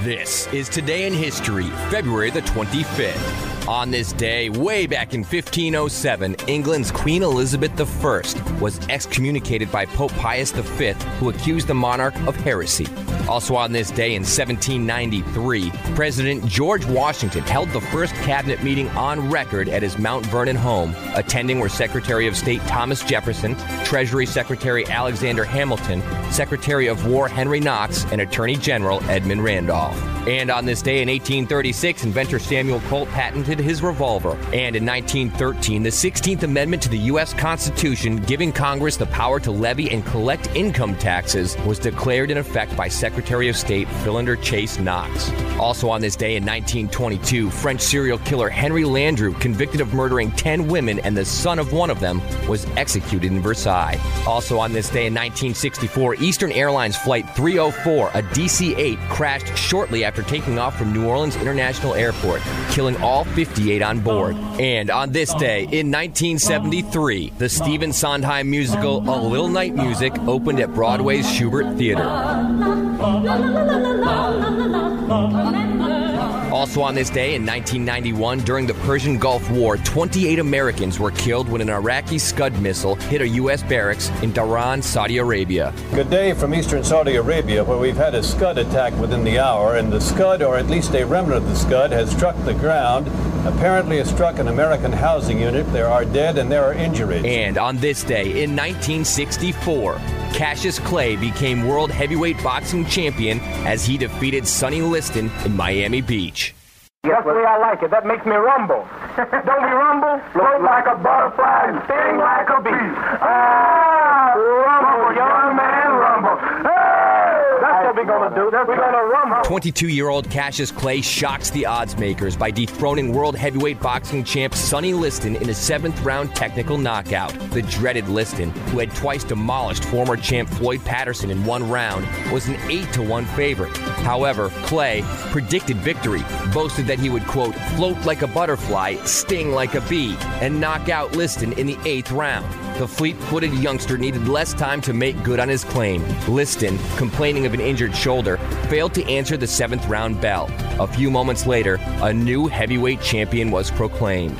This is Today in History, February the 25th. On this day, way back in 1507, England's Queen Elizabeth I was excommunicated by Pope Pius V, who accused the monarch of heresy. Also on this day in 1793, President George Washington held the first cabinet meeting on record at his Mount Vernon home. Attending were Secretary of State Thomas Jefferson, Treasury Secretary Alexander Hamilton, Secretary of War Henry Knox, and Attorney General Edmund Randolph. And on this day in 1836, inventor Samuel Colt patented his revolver. And in 1913, the 16th Amendment to the U.S. Constitution, giving Congress the power to levy and collect income taxes, was declared in effect by Secretary of State Philander Chase Knox. Also on this day in 1922, French serial killer Henry Landru, convicted of murdering 10 women and the son of one of them, was executed in Versailles. Also on this day in 1964, Eastern Airlines Flight 304, a DC-8, crashed shortly after taking off from New Orleans International Airport, killing all 58 on board. And on this day, in 1973, the Stephen Sondheim musical A Little Night Music opened at Broadway's Shubert Theater. Also on this day in 1991, during the Persian Gulf War, 28 Americans were killed when an Iraqi Scud missile hit a U.S. barracks in Dhahran, Saudi Arabia. Good day from eastern Saudi Arabia, where we've had a Scud attack within the hour, and the Scud, or at least a remnant of the Scud, has struck the ground. Apparently it struck an American housing unit. There are dead and there are injuries. And on this day in 1964, Cassius Clay became world heavyweight boxing champion as he defeated Sonny Liston in Miami Beach. That's the way I like it. That makes me rumble. Don't we rumble? Float like a butterfly and sting like a bee. Ah, rumble, young man, rumble. Hey! That's what we're going to do. We're going to rumble. 22-year-old Cassius Clay shocks the odds makers by dethroning world heavyweight boxing champ Sonny Liston in a 7th-round technical knockout. The dreaded Liston, who had twice demolished former champ Floyd Patterson in one round, was an 8-1 favorite. However, Clay predicted victory, boasted that he would, quote, float like a butterfly, sting like a bee, and knock out Liston in the 8th round. The fleet-footed youngster needed less time to make good on his claim. Liston, complaining of an injured shoulder, failed to answer the 7th round bell. A few moments later, a new heavyweight champion was proclaimed.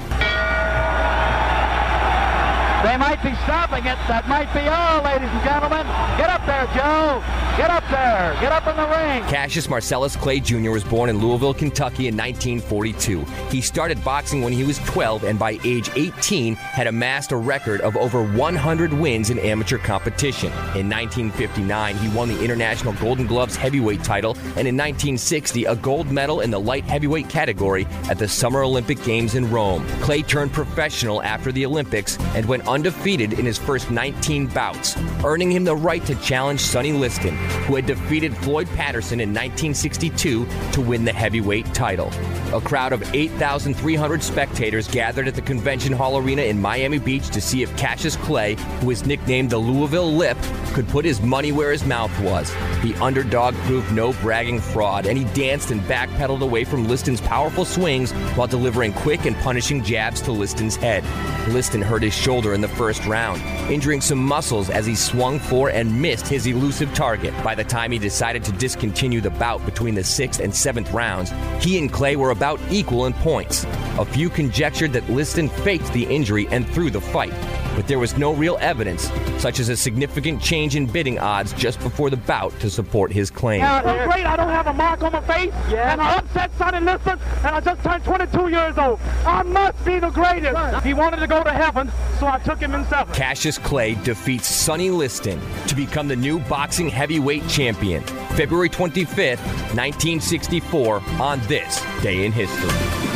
They might be stopping it. That might be all, ladies and gentlemen. Get up there, Joe. Get up there. Get up in the ring. Cassius Marcellus Clay Jr. was born in Louisville, Kentucky in 1942. He started boxing when he was 12 and by age 18 had amassed a record of over 100 wins in amateur competition. In 1959, he won the International Golden Gloves heavyweight title, and in 1960, a gold medal in the light heavyweight category at the Summer Olympic Games in Rome. Clay turned professional after the Olympics and went undefeated in his first 19 bouts, earning him the right to challenge Sonny Liston, who had defeated Floyd Patterson in 1962 to win the heavyweight title. A crowd of 8,300 spectators gathered at the Convention Hall Arena in Miami Beach to see if Cassius Clay, who is nicknamed the Louisville Lip, could put his money where his mouth was. The underdog proved no bragging fraud, and he danced and backpedaled away from Liston's powerful swings while delivering quick and punishing jabs to Liston's head. Liston hurt his shoulder in the first round, injuring some muscles as he swung for and missed his elusive target. By the time he decided to discontinue the bout between the 6th and 7th rounds, he and Clay were about equal in points. A few conjectured that Liston faked the injury and threw the fight, but there was no real evidence, such as a significant change in bidding odds just before the bout to support his claim. I'm great. I don't have a mark on my face, and I upset Sonny Liston, and I just turned 22 years old. I must be the greatest. He wanted to go to heaven, so I took him in 7. Cassius Clay defeats Sonny Liston to become the new boxing heavyweight champion. February 25th, 1964, on this day in history.